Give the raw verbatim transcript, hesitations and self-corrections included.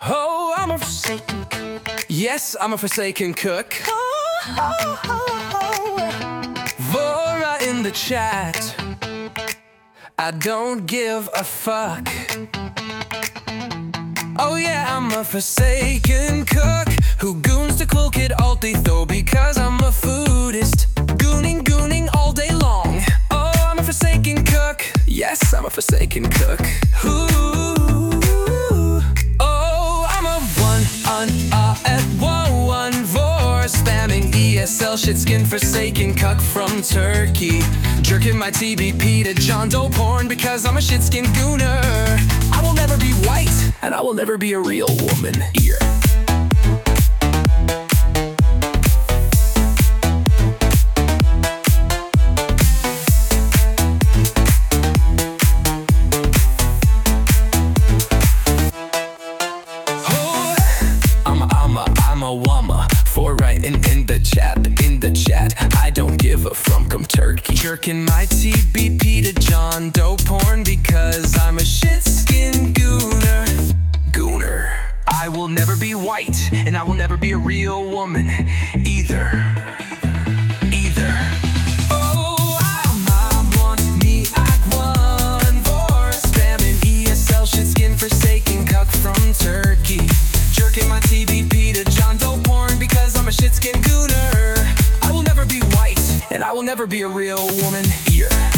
Oh, I'm a forsaken cook. Yes, I'm a forsaken cook. Oh, oh, oh, oh. Vora in the chat. I don't give a fuck. Oh yeah, I'm a forsaken cook who goons to cook it all day though, because I'm a foodist. Gooning, gooning all day long. Oh, I'm a forsaken cook. Yes, I'm a forsaken cook. Ooh. Oh, I'm a one on uh at one one vor spamming E S L shitskin forsaken cuck from Turkey. Jerking my T B P to John Doe porn because I'm a shitskin gooner. I will never be white, and I will never be a real woman here. Oh, I'm a, I'm a, I'm a wama for writing in the chat, in the chat. I don't give a from come Turkey. Jerking my T B P to John Doe porn because I'm a shitskin gooner. Gooner. I will never be white, and I will never be a real woman either. Either. Oh, I'm, I want me, I want for spamming E S L shitskin forsaken cuck from Turkey. Jerking my T B P to John Doe porn because I'm a shitskin gooner. I will never be white, and I will never be a real woman here.